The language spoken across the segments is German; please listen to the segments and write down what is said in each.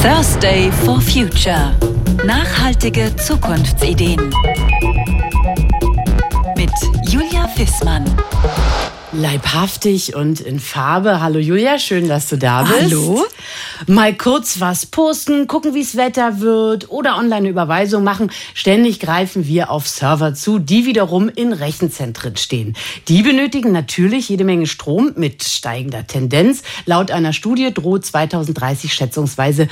Thursday for Future. Nachhaltige Zukunftsideen. Mit Julia Fissmann. Leibhaftig und in Farbe. Hallo Julia, schön, dass du da bist. Hallo. Mal kurz was posten, gucken, wie es Wetter wird oder Online-Überweisung machen. Ständig greifen wir auf Server zu, die wiederum in Rechenzentren stehen. Die benötigen natürlich jede Menge Strom mit steigender Tendenz. Laut einer Studie droht 2030 schätzungsweise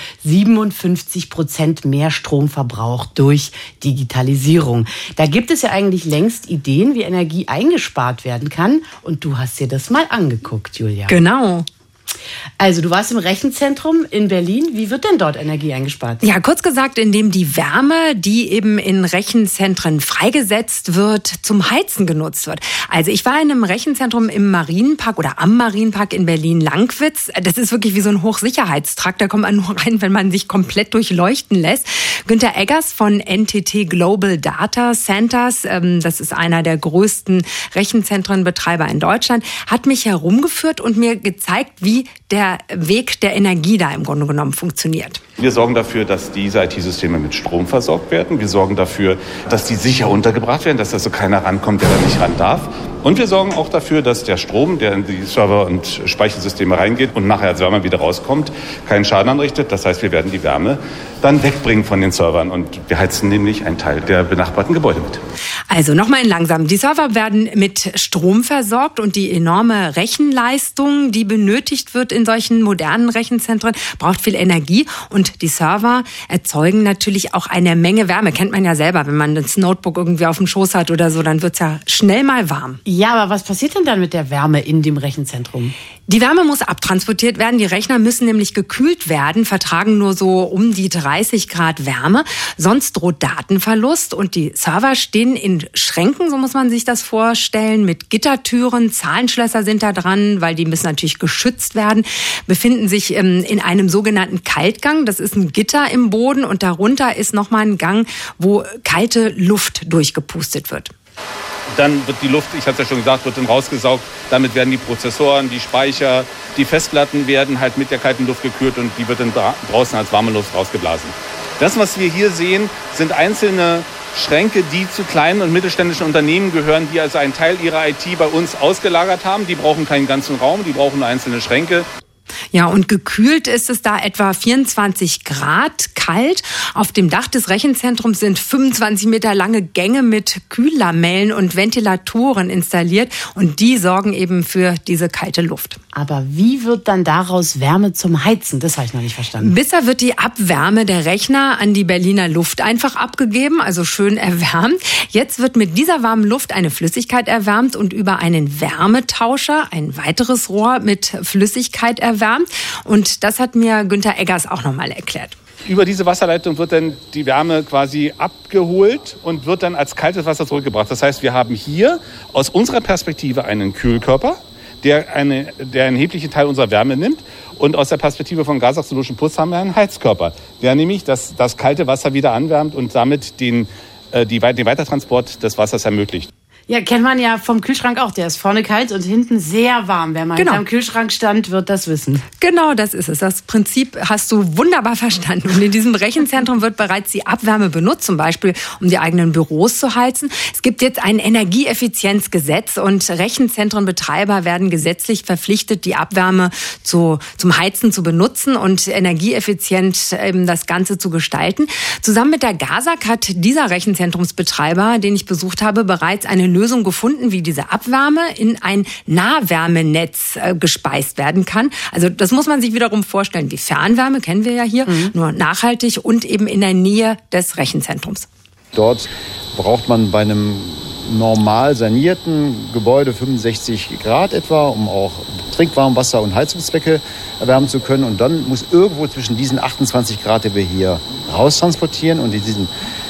57% mehr Stromverbrauch durch Digitalisierung. Da gibt es ja eigentlich längst Ideen, wie Energie eingespart werden kann. Und du hast dir das mal angeguckt, Julia. Genau. Also du warst im Rechenzentrum in Berlin. Wie wird denn dort Energie eingespart? Ja, kurz gesagt, indem die Wärme, die eben in Rechenzentren freigesetzt wird, zum Heizen genutzt wird. Also ich war in einem Rechenzentrum im Marienpark oder am Marienpark in Berlin-Langwitz. Das ist wirklich wie so ein Hochsicherheitstrakt. Da kommt man nur rein, wenn man sich komplett durchleuchten lässt. Günter Eggers von NTT Global Data Centers, das ist einer der größten Rechenzentrenbetreiber in Deutschland, hat mich herumgeführt und mir gezeigt, wie der Weg der Energie da im Grunde genommen funktioniert. Wir sorgen dafür, dass diese IT-Systeme mit Strom versorgt werden. Wir sorgen dafür, dass die sicher untergebracht werden, dass also keiner rankommt, der da nicht ran darf. Und wir sorgen auch dafür, dass der Strom, der in die Server- und Speichersysteme reingeht und nachher als Wärme wieder rauskommt, keinen Schaden anrichtet. Das heißt, wir werden die Wärme dann wegbringen von den Servern. Und wir heizen nämlich einen Teil der benachbarten Gebäude mit. Also nochmal in langsam. Die Server werden mit Strom versorgt und die enorme Rechenleistung, die benötigt wird in solchen modernen Rechenzentren, braucht viel Energie. Und die Server erzeugen natürlich auch eine Menge Wärme. Kennt man ja selber, wenn man das Notebook irgendwie auf dem Schoß hat oder so, dann wird's ja schnell mal warm. Ja, aber was passiert denn dann mit der Wärme in dem Rechenzentrum? Die Wärme muss abtransportiert werden. Die Rechner müssen nämlich gekühlt werden, vertragen nur so um die 30 Grad Wärme. Sonst droht Datenverlust. Und die Server stehen in Schränken, so muss man sich das vorstellen, mit Gittertüren. Zahlenschlösser sind da dran, weil die müssen natürlich geschützt werden. Befinden sich in einem sogenannten Kaltgang. Das ist ein Gitter im Boden und darunter ist nochmal ein Gang, wo kalte Luft durchgepustet wird. Dann wird die Luft, ich hatte es ja schon gesagt, wird dann rausgesaugt. Damit werden die Prozessoren, die Speicher, die Festplatten werden halt mit der kalten Luft gekühlt und die wird dann draußen als warme Luft rausgeblasen. Das, was wir hier sehen, sind einzelne Schränke, die zu kleinen und mittelständischen Unternehmen gehören, die also einen Teil ihrer IT bei uns ausgelagert haben. Die brauchen keinen ganzen Raum, die brauchen nur einzelne Schränke. Ja, und gekühlt ist es da etwa 24 Grad kalt. Auf dem Dach des Rechenzentrums sind 25 Meter lange Gänge mit Kühllamellen und Ventilatoren installiert. Und die sorgen eben für diese kalte Luft. Aber wie wird dann daraus Wärme zum Heizen? Das habe ich noch nicht verstanden. Bisher wird die Abwärme der Rechner an die Berliner Luft einfach abgegeben, also schön erwärmt. Jetzt wird mit dieser warmen Luft eine Flüssigkeit erwärmt und über einen Wärmetauscher ein weiteres Rohr mit Flüssigkeit erwärmt. Und das hat mir Günter Eggers auch nochmal erklärt. Über diese Wasserleitung wird dann die Wärme quasi abgeholt und wird dann als kaltes Wasser zurückgebracht. Das heißt, wir haben hier aus unserer Perspektive einen Kühlkörper, der einen erheblichen Teil unserer Wärme nimmt. Und aus der Perspektive von Gasak Solution Plus haben wir einen Heizkörper, der nämlich das kalte Wasser wieder anwärmt und damit den Weitertransport des Wassers ermöglicht. Ja, kennt man ja vom Kühlschrank auch. Der ist vorne kalt und hinten sehr warm. Wer mal am Kühlschrank stand, wird das wissen. Genau, das ist es. Das Prinzip hast du wunderbar verstanden. Und in diesem Rechenzentrum wird bereits die Abwärme benutzt, zum Beispiel um die eigenen Büros zu heizen. Es gibt jetzt ein Energieeffizienzgesetz und Rechenzentrenbetreiber werden gesetzlich verpflichtet, die Abwärme zum Heizen zu benutzen und energieeffizient das Ganze zu gestalten. Zusammen mit der Gasak hat dieser Rechenzentrumsbetreiber, den ich besucht habe, bereits eine Lösung gefunden, wie diese Abwärme in ein Nahwärmenetz gespeist werden kann. Also das muss man sich wiederum vorstellen. Die Fernwärme kennen wir ja hier, nur nachhaltig und eben in der Nähe des Rechenzentrums. Dort braucht man bei einem normal sanierten Gebäude 65 Grad etwa, um auch Trinkwarmwasser und Heizungszwecke erwärmen zu können. Und dann muss irgendwo zwischen diesen 28 Grad, die wir hier raustransportieren, und diesen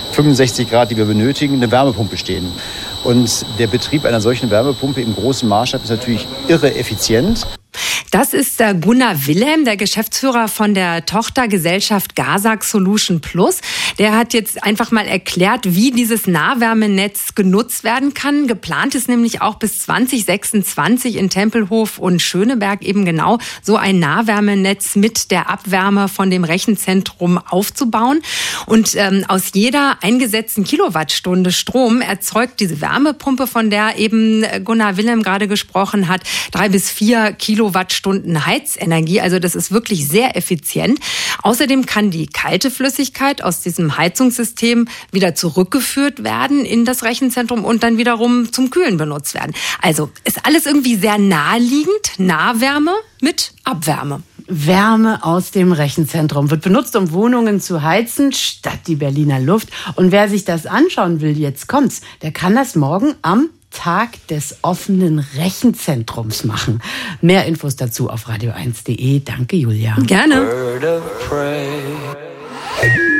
65 Grad, die wir benötigen, eine Wärmepumpe stehen. Und der Betrieb einer solchen Wärmepumpe im großen Maßstab ist natürlich irre effizient. Das ist der Gunnar Wilhelm, der Geschäftsführer von der Tochtergesellschaft GASAG Solution Plus. Der hat jetzt einfach mal erklärt, wie dieses Nahwärmenetz genutzt werden kann. Geplant ist nämlich auch bis 2026 in Tempelhof und Schöneberg eben genau so ein Nahwärmenetz mit der Abwärme von dem Rechenzentrum aufzubauen. Und aus jeder eingesetzten Kilowattstunde Strom erzeugt diese Wärmepumpe, von der eben Gunnar Wilhelm gerade gesprochen hat, 3 bis 4 Kilowattstunden Heizenergie. Also das ist wirklich sehr effizient. Außerdem kann die kalte Flüssigkeit aus diesem Heizungssystem wieder zurückgeführt werden in das Rechenzentrum und dann wiederum zum Kühlen benutzt werden. Also ist alles irgendwie sehr naheliegend. Nahwärme mit Abwärme. Wärme aus dem Rechenzentrum wird benutzt, um Wohnungen zu heizen, statt die Berliner Luft. Und wer sich das anschauen will, jetzt kommt's, der kann das morgen am Tag des offenen Rechenzentrums machen. Mehr Infos dazu auf radio1.de. Danke, Julia. Gerne.